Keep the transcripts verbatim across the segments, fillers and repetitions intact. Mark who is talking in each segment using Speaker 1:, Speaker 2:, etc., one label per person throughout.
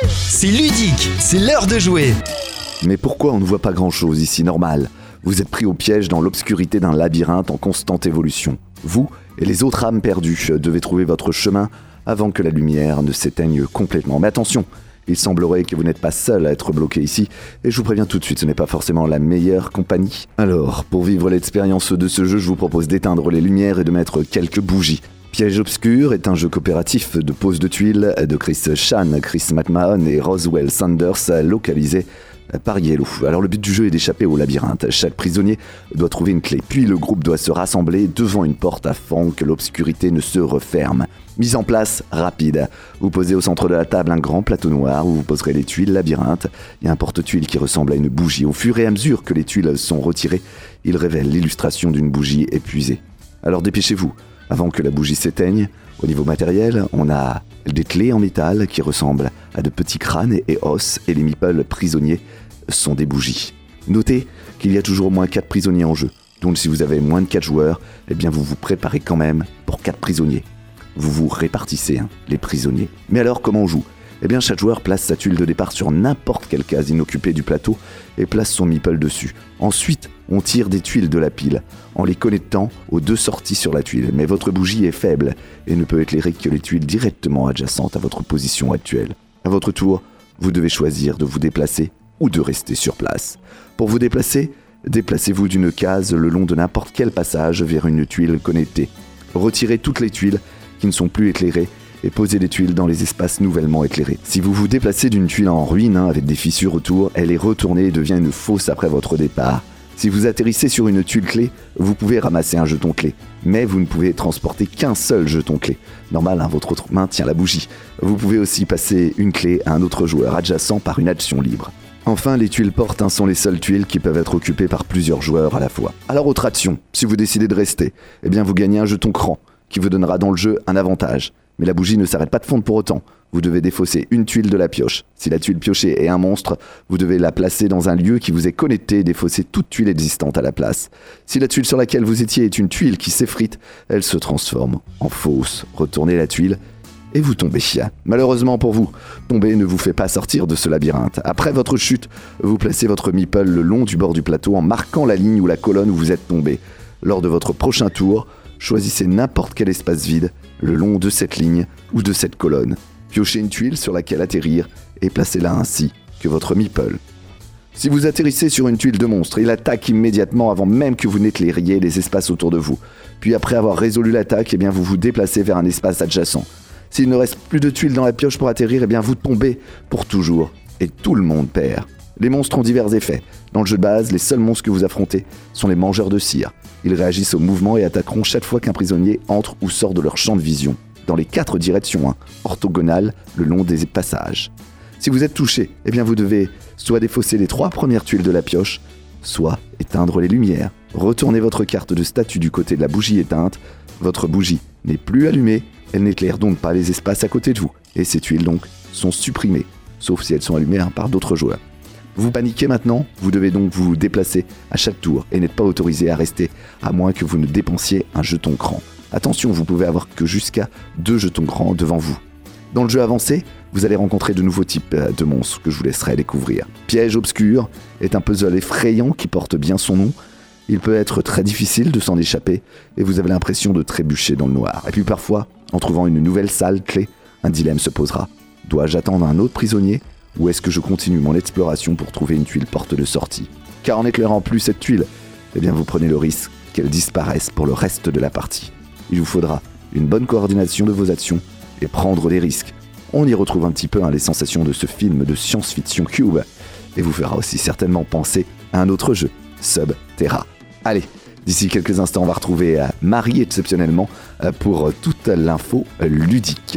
Speaker 1: C'est ludique, c'est l'heure de jouer.
Speaker 2: Mais pourquoi on ne voit pas grand-chose ici, normal? Vous êtes pris au piège dans l'obscurité d'un labyrinthe en constante évolution. Vous et les autres âmes perdues devez trouver votre chemin avant que la lumière ne s'éteigne complètement. Mais attention, il semblerait que vous n'êtes pas seul à être bloqué ici, et je vous préviens tout de suite, ce n'est pas forcément la meilleure compagnie. Alors, pour vivre l'expérience de ce jeu, je vous propose d'éteindre les lumières et de mettre quelques bougies. Piège obscur est un jeu coopératif de pose de tuiles de Chris Chan, Chris McMahon et Roswell Sanders, localisé par Yellow. Alors le but du jeu est d'échapper au labyrinthe. Chaque prisonnier doit trouver une clé, puis le groupe doit se rassembler devant une porte afin que l'obscurité ne se referme. Mise en place rapide. Vous posez au centre de la table un grand plateau noir où vous poserez les tuiles labyrinthe. Il y a un porte-tuiles qui ressemble à une bougie. Au fur et à mesure que les tuiles sont retirées, il révèle l'illustration d'une bougie épuisée. Alors dépêchez-vous, avant que la bougie s'éteigne. Au niveau matériel, on a des clés en métal qui ressemblent à de petits crânes et os, et les meeples prisonniers sont des bougies. Notez qu'il y a toujours au moins quatre prisonniers en jeu, donc si vous avez moins de quatre joueurs, eh bien vous vous préparez quand même pour quatre prisonniers. Vous vous répartissez, hein, les prisonniers. Mais alors comment on joue? Eh bien chaque joueur place sa tuile de départ sur n'importe quelle case inoccupée du plateau et place son meeple dessus. Ensuite, on tire des tuiles de la pile en les connectant aux deux sorties sur la tuile. Mais votre bougie est faible et ne peut éclairer que les tuiles directement adjacentes à votre position actuelle. À votre tour, vous devez choisir de vous déplacer ou de rester sur place. Pour vous déplacer, déplacez-vous d'une case le long de n'importe quel passage vers une tuile connectée. Retirez toutes les tuiles qui ne sont plus éclairées et posez les tuiles dans les espaces nouvellement éclairés. Si vous vous déplacez d'une tuile en ruine hein, avec des fissures autour, elle est retournée et devient une fosse après votre départ. Si vous atterrissez sur une tuile clé, vous pouvez ramasser un jeton clé, mais vous ne pouvez transporter qu'un seul jeton clé. Normal, hein, votre autre main tient la bougie. Vous pouvez aussi passer une clé à un autre joueur adjacent par une action libre. Enfin, les tuiles portes hein, sont les seules tuiles qui peuvent être occupées par plusieurs joueurs à la fois. Alors, autre action, si vous décidez de rester, eh bien vous gagnez un jeton cran, qui vous donnera dans le jeu un avantage. Mais la bougie ne s'arrête pas de fondre pour autant. Vous devez défausser une tuile de la pioche. Si la tuile piochée est un monstre, vous devez la placer dans un lieu qui vous est connecté et défausser toute tuile existante à la place. Si la tuile sur laquelle vous étiez est une tuile qui s'effrite, elle se transforme en fausse. Retournez la tuile et vous tombez. Malheureusement pour vous, tomber ne vous fait pas sortir de ce labyrinthe. Après votre chute, vous placez votre meeple le long du bord du plateau en marquant la ligne ou la colonne où vous êtes tombé. Lors de votre prochain tour, choisissez n'importe quel espace vide le long de cette ligne ou de cette colonne. Piochez une tuile sur laquelle atterrir et placez-la ainsi que votre meeple. Si vous atterrissez sur une tuile de monstre, il attaque immédiatement avant même que vous n'éclairiez les espaces autour de vous. Puis après avoir résolu l'attaque, eh bien vous vous déplacez vers un espace adjacent. S'il ne reste plus de tuiles dans la pioche pour atterrir, eh bien vous tombez pour toujours et tout le monde perd. Les monstres ont divers effets. Dans le jeu de base, les seuls monstres que vous affrontez sont les mangeurs de cire. Ils réagissent au mouvement et attaqueront chaque fois qu'un prisonnier entre ou sort de leur champ de vision, dans les quatre directions, hein, orthogonales le long des passages. Si vous êtes touché, eh bien vous devez soit défausser les trois premières tuiles de la pioche, soit éteindre les lumières. Retournez votre carte de statut du côté de la bougie éteinte. Votre bougie n'est plus allumée, elle n'éclaire donc pas les espaces à côté de vous. Et ces tuiles donc sont supprimées, sauf si elles sont allumées hein, par d'autres joueurs. Vous paniquez maintenant, vous devez donc vous déplacer à chaque tour et n'êtes pas autorisé à rester, à moins que vous ne dépensiez un jeton cran. Attention, vous pouvez avoir que jusqu'à deux jetons crans devant vous. Dans le jeu avancé, vous allez rencontrer de nouveaux types de monstres que je vous laisserai découvrir. Piège obscur est un puzzle effrayant qui porte bien son nom. Il peut être très difficile de s'en échapper et vous avez l'impression de trébucher dans le noir. Et puis parfois, en trouvant une nouvelle salle clé, un dilemme se posera. Dois-je attendre un autre prisonnier ou est-ce que je continue mon exploration pour trouver une tuile porte de sortie? Car en éclairant plus cette tuile, eh bien vous prenez le risque qu'elle disparaisse pour le reste de la partie. Il vous faudra une bonne coordination de vos actions et prendre des risques. On y retrouve un petit peu hein, les sensations de ce film de science-fiction Cube et vous fera aussi certainement penser à un autre jeu, Subterra. Allez, d'ici quelques instants, on va retrouver euh, Marie exceptionnellement euh, pour euh, toute l'info euh, ludique.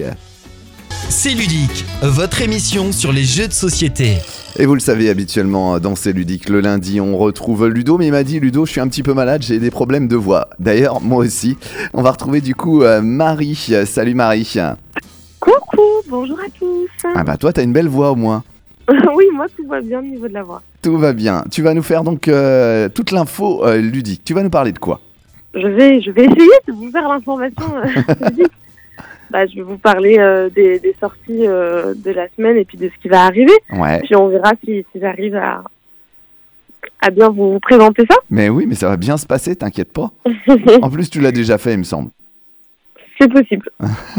Speaker 1: C'est ludique, votre émission sur les jeux de société.
Speaker 2: Et vous le savez, habituellement, dans C'est ludique, le lundi, on retrouve Ludo. Mais il m'a dit, Ludo, je suis un petit peu malade, j'ai des problèmes de voix. D'ailleurs, moi aussi. On va retrouver du coup euh, Marie. Salut Marie.
Speaker 3: Coucou, bonjour à tous.
Speaker 2: Ah bah toi, t'as une belle voix au moins.
Speaker 3: Oui, moi, tout va bien au niveau de la voix.
Speaker 2: Tout va bien. Tu vas nous faire donc euh, toute l'info euh, ludique. Tu vas nous parler de quoi?
Speaker 3: Je vais, je vais essayer de vous faire l'information euh, ludique. bah, je vais vous parler euh, des, des sorties euh, de la semaine et puis de ce qui va arriver.
Speaker 2: Ouais.
Speaker 3: Puis on verra si, si j'arrive à, à bien vous, vous présenter ça.
Speaker 2: Mais oui, mais ça va bien se passer, t'inquiète pas. En plus, tu l'as déjà fait, il me semble.
Speaker 3: C'est possible.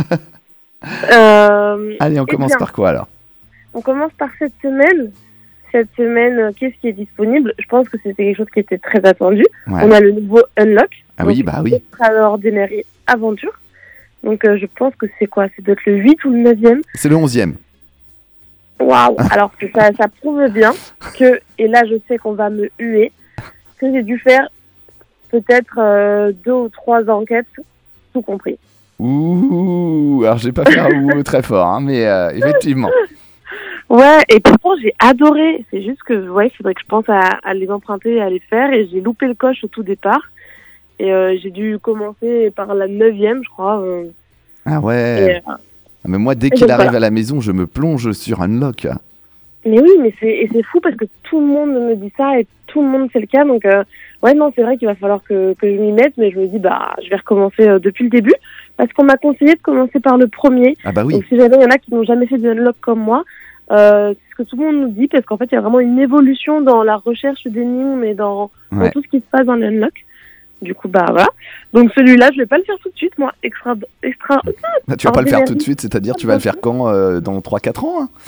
Speaker 3: euh,
Speaker 2: Allez, on
Speaker 3: eh
Speaker 2: commence
Speaker 3: bien,
Speaker 2: par quoi alors?
Speaker 3: On commence par cette semaine. Cette semaine, euh, qu'est-ce qui est disponible? Je pense que c'était quelque chose qui était très attendu.
Speaker 2: Ouais.
Speaker 3: On a le nouveau Unlock.
Speaker 2: Ah
Speaker 3: donc
Speaker 2: oui, bah oui.
Speaker 3: Extraordinary Aventure. Donc euh, je pense que c'est quoi? C'est peut-être le huit ou le neuvième.
Speaker 2: C'est le onzième.
Speaker 3: Waouh! Alors que ça, ça prouve bien que, et là je sais qu'on va me huer, que j'ai dû faire peut-être euh, deux ou trois enquêtes, tout compris.
Speaker 2: Ouh, alors j'ai pas fait un ouh très fort, hein, mais euh, effectivement.
Speaker 3: Ouais, et pourtant j'ai adoré. C'est juste que, ouais, il faudrait que je pense à, à les emprunter et à les faire. Et j'ai loupé le coche au tout départ. Et euh, j'ai dû commencer par la neuvième, je crois. euh,
Speaker 2: Ah
Speaker 3: et,
Speaker 2: ouais.
Speaker 3: euh,
Speaker 2: Mais moi, dès
Speaker 3: et
Speaker 2: qu'il
Speaker 3: donc,
Speaker 2: arrive
Speaker 3: voilà.
Speaker 2: à la maison, je me plonge sur Unlock.
Speaker 3: Mais oui, mais c'est et c'est fou parce que tout le monde me dit ça et tout le monde c'est le cas. Donc, euh, ouais, non, c'est vrai qu'il va falloir que, que je m'y mette. Mais je me dis, bah, je vais recommencer euh, depuis le début. Parce qu'on m'a conseillé de commencer par le premier.
Speaker 2: Ah bah oui.
Speaker 3: Donc, si jamais il y en a qui n'ont jamais fait de Unlock comme moi, euh, c'est ce que tout le monde nous dit. Parce qu'en fait, il y a vraiment une évolution dans la recherche d'énigmes et dans, dans
Speaker 2: Ouais.
Speaker 3: tout ce qui se passe dans le Unlock. Du coup, bah voilà. Donc, celui-là, je vais pas le faire tout de suite, moi. Extra. extra...
Speaker 2: Bah, tu vas pas le faire
Speaker 3: Ordinaire.
Speaker 2: tout de suite, c'est-à-dire tu vas le faire quand euh, dans trois quatre ans hein.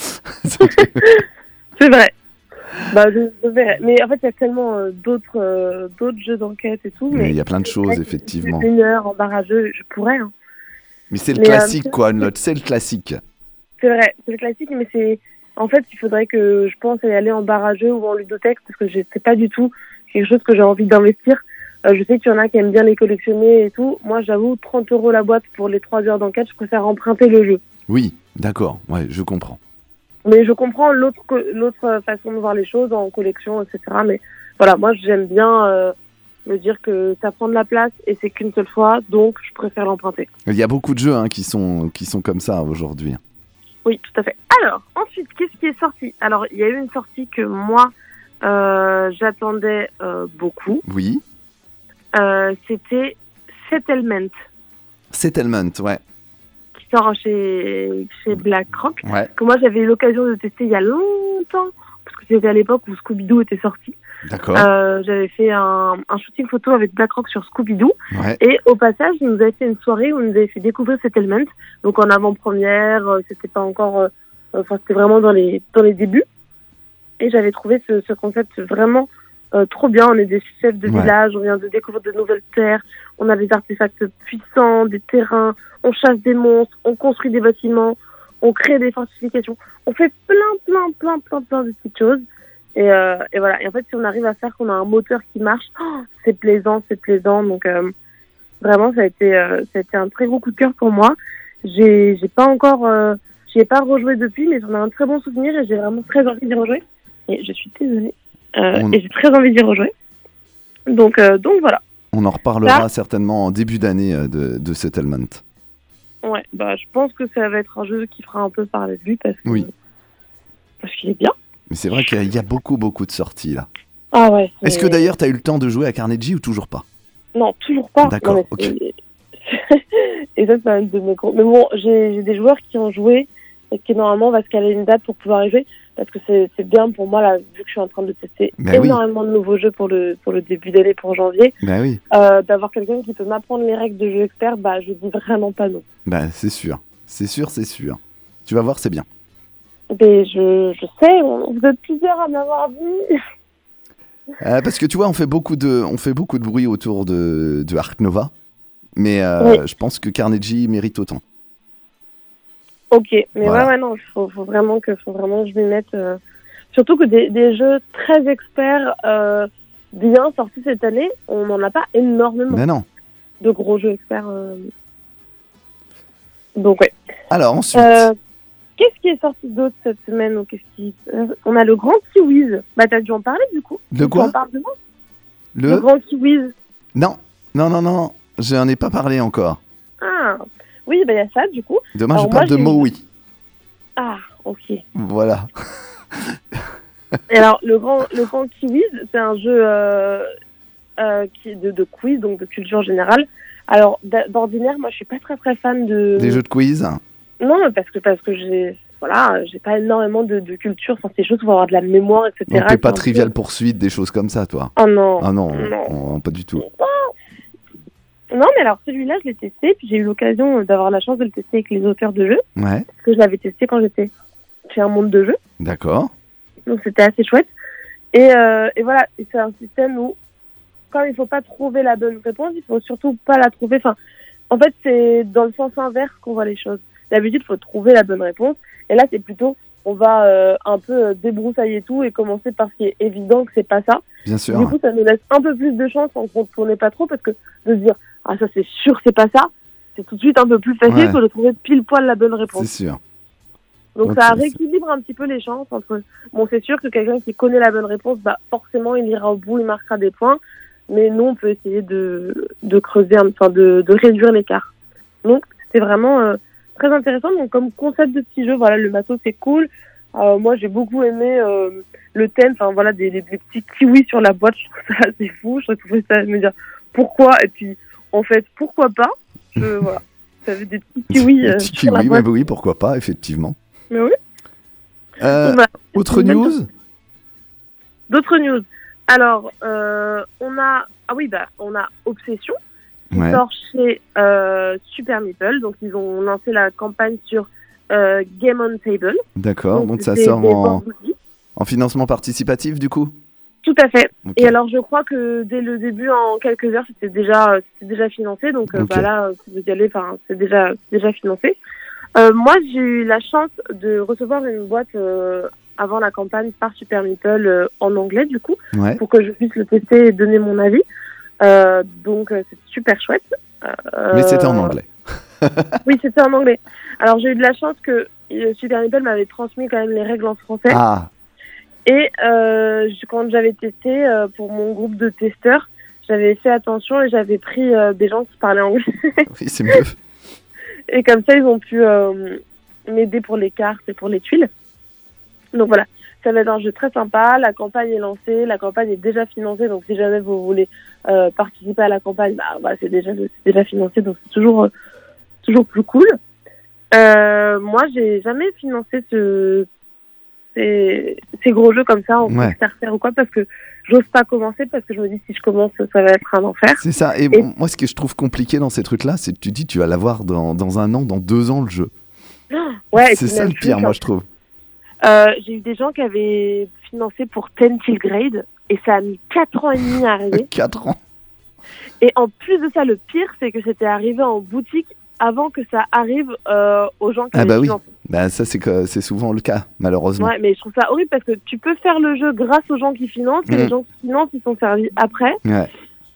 Speaker 3: C'est vrai. Bah, je, je verrai. Mais en fait, il y a tellement euh, d'autres euh, d'autres jeux d'enquête et tout.
Speaker 2: Mais
Speaker 3: Mais
Speaker 2: il y a plein de choses,
Speaker 3: Ouais,
Speaker 2: effectivement.
Speaker 3: Une heure en barrageux, je pourrais. Hein.
Speaker 2: Mais c'est le
Speaker 3: Mais, euh,
Speaker 2: classique, quoi, Unlock, c'est le classique.
Speaker 3: C'est vrai, c'est le classique, mais c'est. En fait, il faudrait que je pense à y aller en barrageux ou en ludothèque parce que je- c'est pas du tout quelque chose que j'ai envie d'investir. Euh, je sais qu'il y en a qui aiment bien les collectionner et tout. Moi, j'avoue, trente euros la boîte pour les trois heures d'enquête, je préfère emprunter le jeu.
Speaker 2: Oui, d'accord, ouais, je comprends.
Speaker 3: Mais je comprends l'autre co- l'autre façon de voir les choses en collection, et cetera. Mais voilà, moi, j'aime bien euh, me dire que ça prend de la place et c'est qu'une seule fois, donc je préfère l'emprunter.
Speaker 2: Il y a beaucoup de jeux hein, qui, sont, qui sont comme ça aujourd'hui.
Speaker 3: Oui, tout à fait. Alors, ensuite, qu'est-ce qui est sorti? Alors, il y a eu une sortie que moi, euh, j'attendais euh, beaucoup.
Speaker 2: Oui,
Speaker 3: Euh, C'était Settlement,
Speaker 2: Settlement, ouais.
Speaker 3: qui sort chez, chez BlackRock,
Speaker 2: Ouais,
Speaker 3: que moi, j'avais eu l'occasion de tester il y a longtemps, parce que c'était à l'époque où Scooby-Doo était sorti.
Speaker 2: d'accord.
Speaker 3: Euh, j'avais fait un, un shooting photo avec BlackRock sur Scooby-Doo.
Speaker 2: Ouais.
Speaker 3: Et au passage, ils nous avaient fait une soirée où ils nous avaient fait découvrir Settlement. Donc en avant-première, euh, c'était pas encore... euh, Enfin, c'était vraiment dans les, dans les débuts. Et j'avais trouvé ce, ce concept vraiment euh, trop bien. On est des chefs de
Speaker 2: Ouais.
Speaker 3: village, on vient de découvrir de nouvelles terres, on a des artefacts puissants, des terrains, on chasse des monstres, on construit des bâtiments, on crée des fortifications. On fait plein, plein, plein, plein, plein de petites choses. Et, euh, et voilà. Et en fait, si on arrive à faire qu'on a un moteur qui marche, oh, c'est plaisant, c'est plaisant. Donc, euh, vraiment, ça a été, euh, ça a été un très gros coup de cœur pour moi. J'ai, j'ai pas encore, euh, j'y ai pas rejoué depuis, mais j'en ai un très bon souvenir et j'ai vraiment très envie d'y rejouer. Et je suis désolée. Euh,
Speaker 2: On-
Speaker 3: Et j'ai très envie d'y rejouer. Donc, euh, donc voilà.
Speaker 2: On en reparlera
Speaker 3: Ça-
Speaker 2: certainement en début d'année euh, de, de Settlement.
Speaker 3: Ouais, bah, je pense que ça va être un jeu qui fera un peu parler de lui parce que,
Speaker 2: Oui.
Speaker 3: parce qu'il est bien.
Speaker 2: Mais c'est vrai qu'il y a- il y a beaucoup, beaucoup de sorties là.
Speaker 3: Ah ouais. c'est-
Speaker 2: Est-ce que d'ailleurs tu as eu le temps de jouer à Carnegie ou toujours pas?
Speaker 3: Non, toujours pas.
Speaker 2: D'accord,
Speaker 3: Non, mais c'est- et ça, c'est un de mes gros. Mais bon, j'ai j'ai des joueurs qui ont joué et qui normalement va se caler une date pour pouvoir y jouer parce que c'est c'est bien pour moi là, vu que je suis en train de tester
Speaker 2: Ben oui.
Speaker 3: énormément de nouveaux jeux pour le pour le début d'année pour janvier,
Speaker 2: Bah oui,
Speaker 3: euh, d'avoir quelqu'un qui peut m'apprendre les règles de jeu expert, bah je dis vraiment pas non.
Speaker 2: bah c'est sûr. C'est sûr, c'est sûr. Tu vas voir, c'est bien.
Speaker 3: Mais je je sais, on- vous êtes plusieurs à m'avoir dit.
Speaker 2: Euh, parce que tu vois, on fait beaucoup de, on fait beaucoup de bruit autour de, de Ark Nova. Mais euh,
Speaker 3: Oui.
Speaker 2: je pense que Carnegie mérite autant.
Speaker 3: Ok, mais
Speaker 2: Voilà.
Speaker 3: ouais, ouais, non, il faut, faut vraiment que, faut vraiment que je m'y mette. euh, Surtout que des, des jeux très experts, euh, bien sortis cette année, on n'en a pas énormément
Speaker 2: Mais non.
Speaker 3: de gros jeux experts. euh. Donc ouais.
Speaker 2: Alors ensuite,
Speaker 3: Euh, Qu'est-ce qui est sorti d'autre cette semaine ou qu'est-ce qui... euh, On a le Grand Kiwiz. Bah t'as dû en parler du coup.
Speaker 2: De
Speaker 3: Tu
Speaker 2: quoi
Speaker 3: en parles demain
Speaker 2: le...
Speaker 3: Le Grand Kiwiz.
Speaker 2: Non, non, non, non. Je n'en ai pas parlé encore.
Speaker 3: Ah, oui, bah il y a ça du coup.
Speaker 2: Demain,
Speaker 3: Alors
Speaker 2: je parle
Speaker 3: moi,
Speaker 2: de
Speaker 3: j'ai-
Speaker 2: Maui.
Speaker 3: Ah, ok.
Speaker 2: Voilà.
Speaker 3: Et alors, le grand, le grand Kiwiz, c'est un jeu euh, euh, qui, de, de quiz, donc de culture générale, Alors, d'a- d'ordinaire, moi, je suis pas très très fan de...
Speaker 2: Des jeux de quiz?
Speaker 3: Non, mais parce que, parce que j'ai... Voilà, j'ai pas énormément de, de culture. Enfin, c'est des choses où il faut avoir de la mémoire, et cetera.
Speaker 2: Donc t'es pas
Speaker 3: C'est un peu-
Speaker 2: Trivial Poursuite, des choses comme ça, toi?
Speaker 3: Oh non.
Speaker 2: Ah non,
Speaker 3: Non.
Speaker 2: non, pas du tout.
Speaker 3: Non, mais alors, celui-là, je l'ai testé. Puis j'ai eu l'occasion d'avoir la chance de le tester avec les auteurs de jeux.
Speaker 2: Ouais,
Speaker 3: Parce que je l'avais testé quand j'étais chez un monde de jeux.
Speaker 2: d'accord.
Speaker 3: Donc, c'était assez chouette. Et, euh, et voilà, et c'est un système où, quand il faut pas trouver la bonne réponse, il faut surtout pas la trouver. Enfin, en fait, c'est dans le sens inverse qu'on voit les choses. D'habitude, il faut trouver la bonne réponse. Et là, c'est plutôt, on va euh, un peu euh, débroussailler tout et commencer par ce qui est évident que c'est pas ça.
Speaker 2: Bien sûr.
Speaker 3: Du coup, ça nous laisse un peu plus de chance en qu'on ne connaît pas trop, parce que de se dire, ah, ça c'est sûr, c'est pas ça, c'est tout de suite un peu plus facile
Speaker 2: Ouais.
Speaker 3: que de trouver pile poil la bonne
Speaker 2: C'est
Speaker 3: réponse.
Speaker 2: sûr.
Speaker 3: Donc,
Speaker 2: Donc,
Speaker 3: ça
Speaker 2: c'est-
Speaker 3: rééquilibre un petit peu les chances entre, bon, c'est sûr que quelqu'un qui connaît la bonne réponse, bah, forcément, il ira au bout, il marquera des points. Mais nous, on peut essayer de, de creuser, un- enfin, de, de réduire l'écart. Donc, c'était vraiment euh, très intéressant. Donc, comme concept de petit jeu, voilà, le matos, c'est cool. Euh, moi, j'ai beaucoup aimé euh, le thème, enfin, voilà, des, des, des petits kiwis sur la boîte. Je trouve ça assez fou. Je trouvais ça, me dire pourquoi. Et puis, en fait, pourquoi pas. Je, voilà. Ça avait des petits kiwis euh,
Speaker 2: Petit
Speaker 3: sur la
Speaker 2: kiwi, mais
Speaker 3: boîte.
Speaker 2: oui, pourquoi pas, effectivement.
Speaker 3: Mais oui.
Speaker 2: Euh,
Speaker 3: Donc, voilà.
Speaker 2: autre
Speaker 3: C'est une belle
Speaker 2: news?
Speaker 3: D'autres news. Alors, euh, on a, ah oui, bah, on a Obsession qui
Speaker 2: Ouais,
Speaker 3: sort chez euh, Super Meeple. Donc, ils ont lancé la campagne sur euh, Game on Table.
Speaker 2: d'accord. Donc ça
Speaker 3: c'est
Speaker 2: sort
Speaker 3: des
Speaker 2: en,
Speaker 3: vendredis.
Speaker 2: en financement participatif, du coup?
Speaker 3: Tout à fait.
Speaker 2: Ok.
Speaker 3: Et alors, je crois que dès le début, en quelques heures, c'était déjà, c'était déjà financé. Donc, euh,
Speaker 2: Ok.
Speaker 3: bah, là, si vous y allez, enfin, c'est déjà, c'est déjà financé. Euh, moi, j'ai eu la chance de recevoir une boîte euh, avant la campagne par Super Meeple euh, en anglais, du coup,
Speaker 2: Ouais,
Speaker 3: pour que je puisse le tester et donner mon avis. Euh, donc, euh, c'est super chouette. Euh,
Speaker 2: mais c'était en anglais.
Speaker 3: Oui, c'était en anglais. Alors, j'ai eu de la chance que euh, Super Meeple m'avait transmis quand même les règles en français.
Speaker 2: Ah,
Speaker 3: Et euh, je- quand j'avais testé euh, pour mon groupe de testeurs, j'avais fait attention et j'avais pris euh, des gens qui parlaient anglais.
Speaker 2: oui, c'est mieux.
Speaker 3: Et comme ça, ils ont pu euh, m'aider pour les cartes et pour les tuiles. Donc voilà, ça va être un jeu très sympa. La campagne est lancée, la campagne est déjà financée. Donc si jamais vous voulez euh, participer à la campagne, bah, bah, c'est déjà, c'est déjà financé. Donc c'est toujours, euh, toujours plus cool. Euh, moi, j'ai jamais financé ce, ces, ces gros jeux comme ça en
Speaker 2: Ouais.
Speaker 3: Kickstarter ou quoi, parce que j'ose pas commencer, parce que je me dis si je commence, ça va être un enfer.
Speaker 2: C'est ça. Et,
Speaker 3: Et-
Speaker 2: moi, ce que je trouve compliqué dans ces trucs-là, c'est que tu dis, tu vas l'avoir dans, dans un an, dans deux ans, le jeu.
Speaker 3: Ouais, et
Speaker 2: c'est
Speaker 3: puis
Speaker 2: ça
Speaker 3: même
Speaker 2: le pire,
Speaker 3: plus,
Speaker 2: moi,
Speaker 3: hein.
Speaker 2: je trouve.
Speaker 3: Euh, j'ai eu des gens qui avaient financé pour ten till grade et ça a mis quatre ans et demi à arriver.
Speaker 2: quatre ans.
Speaker 3: Et en plus de ça, le pire, c'est que c'était arrivé en boutique avant que ça arrive euh, aux gens qui
Speaker 2: Ah
Speaker 3: avaient
Speaker 2: bah oui.
Speaker 3: financé.
Speaker 2: Bah, ça, c'est que c'est souvent le cas, malheureusement.
Speaker 3: Ouais, mais je trouve ça horrible parce que tu peux faire le jeu grâce aux gens qui financent et
Speaker 2: Mm.
Speaker 3: les gens qui financent, ils sont servis après.
Speaker 2: Ouais.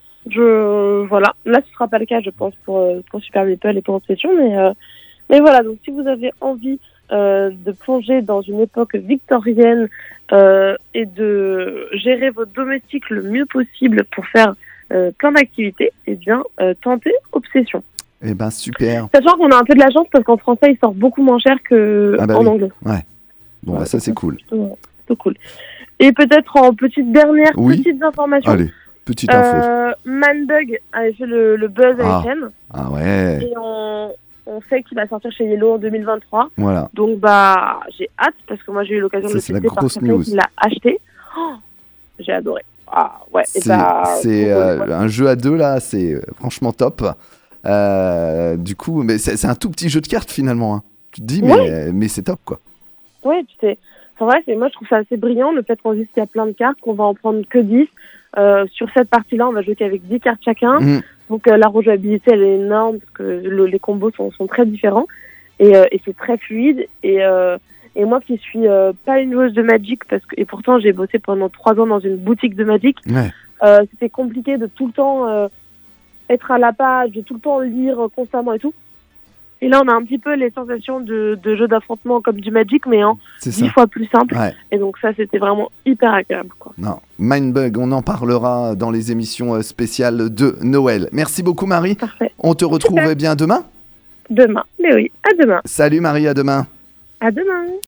Speaker 3: Je voilà, là ce sera pas le cas, je pense, pour euh, pour Super Meeple et pour Obsession, mais euh, mais voilà. Donc si vous avez envie euh, de plonger dans une époque victorienne euh, et de gérer votre domestique le mieux possible pour faire euh, plein d'activités, eh bien euh, tentez Obsession.
Speaker 2: Eh ben, super.
Speaker 3: Sachant qu'on a un peu de la chance parce qu'en français il sort beaucoup moins cher que
Speaker 2: Ah bah
Speaker 3: en
Speaker 2: oui.
Speaker 3: anglais.
Speaker 2: Bon, bah, ça, c'est cool.
Speaker 3: Plutôt, plutôt cool. Et peut-être en petite dernière
Speaker 2: Oui.
Speaker 3: petites informations.
Speaker 2: Allez, petite info.
Speaker 3: Euh, Manbug avait fait le, le buzz
Speaker 2: Ah.
Speaker 3: avec M
Speaker 2: Ah ouais,
Speaker 3: et on, on sait qu'il va sortir chez Yellow en deux mille vingt-trois.
Speaker 2: voilà.
Speaker 3: Donc bah j'ai hâte parce que moi j'ai eu l'occasion
Speaker 2: Ça,
Speaker 3: de
Speaker 2: c'est
Speaker 3: le
Speaker 2: la
Speaker 3: tester par
Speaker 2: grosse
Speaker 3: quelqu'un
Speaker 2: news.
Speaker 3: qui l'a acheté. Oh, j'ai adoré. Ah ouais. et
Speaker 2: C'est
Speaker 3: bah,
Speaker 2: c'est,
Speaker 3: trop
Speaker 2: euh,
Speaker 3: cool, ouais.
Speaker 2: un jeu à deux, là, c'est euh, franchement top. Euh, du coup, mais c'est c'est un tout petit jeu de cartes, finalement. Hein. Tu te dis, mais, mais c'est top, quoi.
Speaker 3: Ouais, puis c'est, c'est vrai, c'est, moi je trouve ça assez brillant le fait qu'on dise qu'il y a plein de cartes, qu'on va en prendre que dix. Euh, sur cette partie-là, on va jouer qu'avec dix cartes chacun.
Speaker 2: Mm.
Speaker 3: Donc euh, la rejouabilité, elle est énorme parce que le- les combos sont, sont très différents et, euh, et c'est très fluide. Et, euh, et moi qui suis euh, pas une joueuse de Magic, parce que, et pourtant j'ai bossé pendant trois ans dans une boutique de Magic,
Speaker 2: Ouais.
Speaker 3: euh, c'était compliqué de tout le temps euh, être à la page, de tout le temps lire euh, constamment et tout. Et là, on a un petit peu les sensations de, de jeu d'affrontement comme du Magic, mais en
Speaker 2: C'est
Speaker 3: dix
Speaker 2: ça.
Speaker 3: fois plus simple.
Speaker 2: Ouais.
Speaker 3: Et donc ça, c'était vraiment hyper agréable, quoi.
Speaker 2: Non. Mindbug, on en parlera dans les émissions euh, spéciales de Noël. Merci beaucoup, Marie.
Speaker 3: Parfait.
Speaker 2: On te retrouve
Speaker 3: Super.
Speaker 2: bien demain.
Speaker 3: Demain. Mais oui, à demain.
Speaker 2: Salut, Marie, à demain.
Speaker 3: À demain.